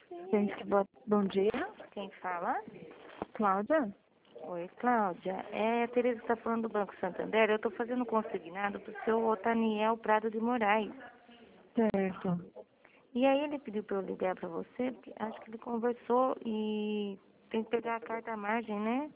Gente, bom dia. Quem fala? Cláudia? Oi, Cláudia. É a Tereza que está falando do Banco Santander. Eu estou fazendo consignado para o seu Otaniel Prado de Moraes. Certo. E aí ele pediu para eu ligar para você, porque acho que ele conversou e tem que pegar a carta à margem, né?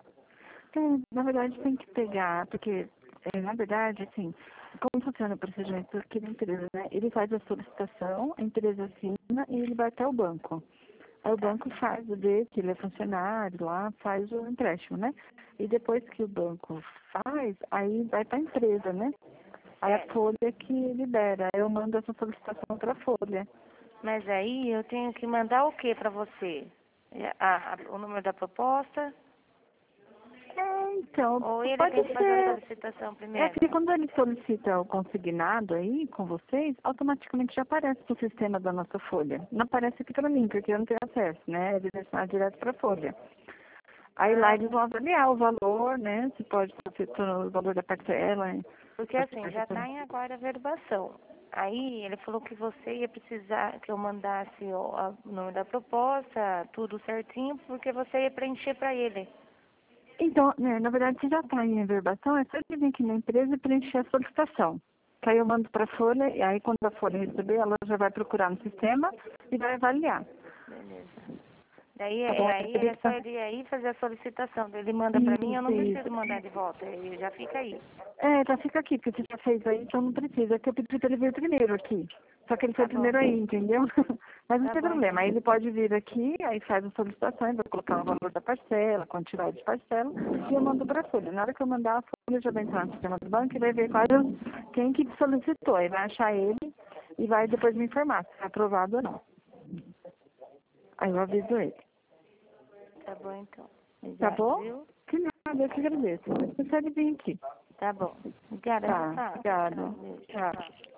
Na verdade, tem que pegar, porque, na verdade, assim, como funciona o procedimento aqui da empresa, né? Ele faz a solicitação, a empresa assina e ele vai até o banco. Aí o banco faz o dele, que ele é funcionário lá, faz o empréstimo, né? E depois que o banco faz, aí vai para a empresa, né? Aí a Folha que libera. Eu mando essa solicitação para a Folha. Mas aí eu tenho que mandar o que para você? O número da proposta? Então, Ou ele pode tem que fazer a ser. solicitação É primeiro? porque quando ele solicita o consignado aí com vocês, automaticamente já aparece no sistema da nossa folha. Não aparece aqui para mim, porque eu não tenho acesso, né? É direcionado direto para a folha. Aí lá Ah, eles vão avaliar o valor, né? Se pode ser o valor da parcela. porque assim, já está em aguardo a averbação. Aí ele falou que você ia precisar que eu mandasse o nome da proposta, tudo certinho, porque você ia preencher para ele. Então, né, na verdade, se já está em averbação, é só ele vir aqui na empresa e preencher a solicitação. Que aí eu mando para a folha, e aí quando a folha receber, ela já vai procurar no sistema e vai avaliar. Beleza. Daí, Tá bom? aí é só ele ir aí fazer a solicitação. Ele manda para mim, eu não Isso. preciso mandar de volta. Ele já fica aí. É, já fica aqui, porque você já fez aí, então não precisa. É que eu pedi pra ele vir primeiro aqui. Só que ele foi Tá bom. primeiro aí, entendeu? Mas não Tá tem bom, então. problema. Aí ele pode vir aqui, aí faz a solicitação, vai colocar o valor da parcela, quantidade de parcela, e eu mando pra folha. Na hora que eu mandar, a folha já vai entrar no sistema do banco e vai ver quem que solicitou. Aí vai achar ele e vai depois me informar se é aprovado ou não. Aí eu aviso ele. Tá bom, então. Tá Obrigada, bom? viu? Que nada, eu que agradeço. Você consegue vir aqui. Tá bom. Obrigada, viu, Tá, Flávia? obrigada. Tchau, beijo. Tchau.